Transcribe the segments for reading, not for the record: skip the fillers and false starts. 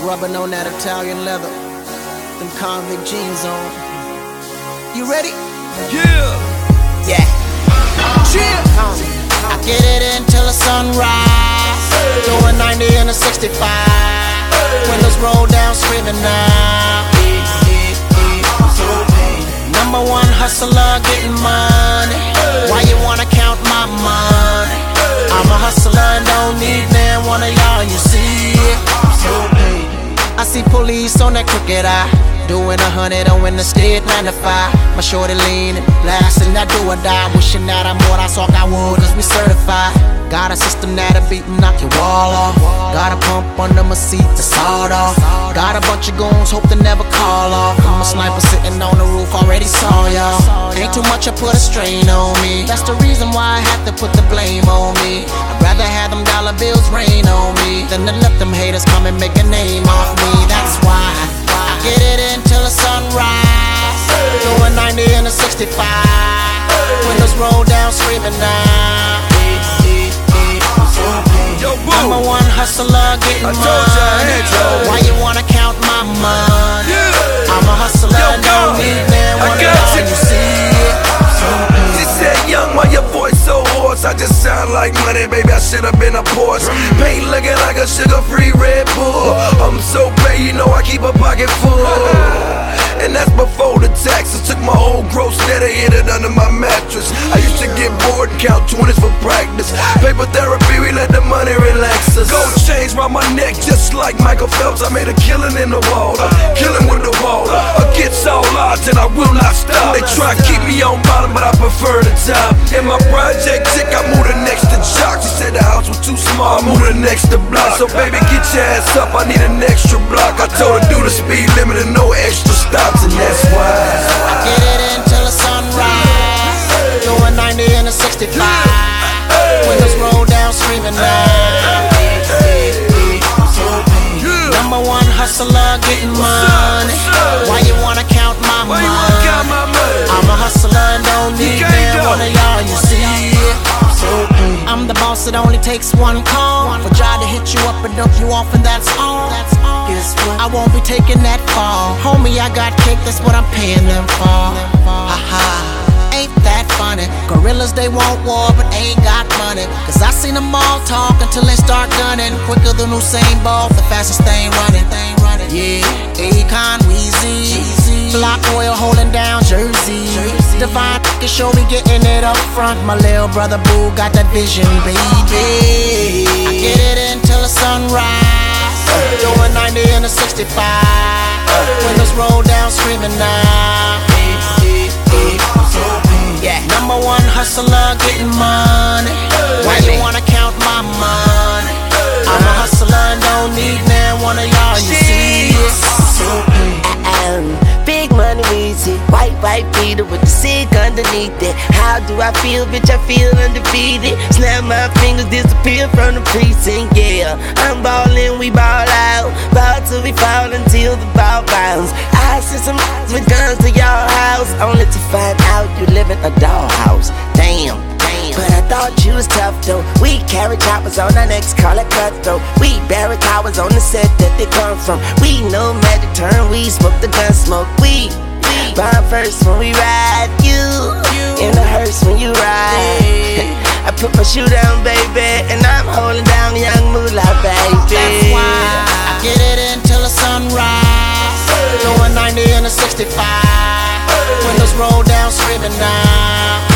Rubbing on that Italian leather, them convict jeans on. You ready? Yeah. Yeah. Chill. I get it until the sunrise. Doing 90 in a 65. Windows roll down, screaming now. Number one hustler, getting money. Why you wanna count my money? I'm a hustler and don't need man one of y'all, you see it. I see police on that crooked eye, doing 100 on in the state 9 to 5. My shorty leaning, blasting that do or die, wishing that I'm what I saw I would, cause we certified. Got a system that'll beat and knock your wall off. Got a pump under my seat to sawed off. Got a bunch of goons, hope to never call off. I'm a sniper sitting on the roof, already saw y'all. Ain't too much, I put a strain on me. That's the reason why I have to put the blame on me. I'd rather have them dollar bills rain on me than to let them haters come and make a name off me. That's why I get it until the sunrise. Doing 90 in a 65. Windows roll down, screaming now. Number one hustler, getting money. Why you wanna count my money? I'm a hustler, don't need man one of y'all, you see it. She said, young, why your voice so hoarse? I just sound like money, baby, I should've been a Porsche. Paint looking like a sugar-free Red Bull. I'm so paid, you know I keep a pocket full. And that's before the taxes. Took my whole gross net and hid it under my mattress. I used to get bored and count 20s for practice. Paper therapy, we let the money relax us. Gold chains round my neck just like Michael Phelps. I made a killing in the water, killing with the water. Against all odds and I will not stop. They try to keep me on bottom but I prefer the top. In my project chick, I moved her next to Jock. She said the house was too small, I moved her next to Block. So baby, get your ass up, I need an extra block. I told her do the speed limit and no extra stops. And that's why I get it until the sunrise. Doing 90 in a 65. Windows roll down, screaming now. Number one hustler, getting money. Why you wanna count my money? I'm a hustler and don't need man one of y'all, you see it. I'm the boss, it only takes one call for Jai to hit you up and dump you off, and that's all. I won't be taking that fall. Homie, I got cake, that's what I'm paying them for. Haha, ain't that funny? Gorillas, they want war, but ain't got money. Cause I seen them all talk until they start gunning. Quicker than Usain Bolt, the fastest thing running. Yeah, Akon, Weezy, Block Oil holding down Jersey. Divine can show me getting it up front. My little brother Boo got that vision, baby. I get it until the sunrise. Doing 90 in a 65. Windows roll down, screaming now. Yeah, number one hustler, getting money. Why you wanna count my money? I'm a hustler and don't need man one of y'all, you see it. Big money Weezy, white beater with the sick underneath it. How do I feel, bitch? I feel undefeated. Snap my fingers, disappear from the precinct. Yeah, I'm ballin', we ball out. Ball till we fall until the ball bounce. I send some with guns to your house, only to find out you live in a dollhouse. Damn. But I thought you was tough though. We carry choppers on our necks, call it cutthroat. We bury towers on the set that they come from. We know magic turn, we smoke the gun smoke. We bomb first when we ride. You in the hearse when you ride. I put my shoe down, baby, and I'm holding down young moolah, baby. That's why I get it until the sunrise. Doing 90 in a 65. Windows roll down, screaming now.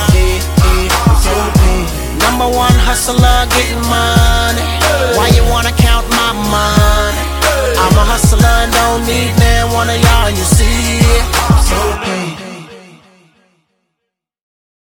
Number one hustler, getting money. Why you wanna count my money? I'm a hustler and don't need man one of y'all, you see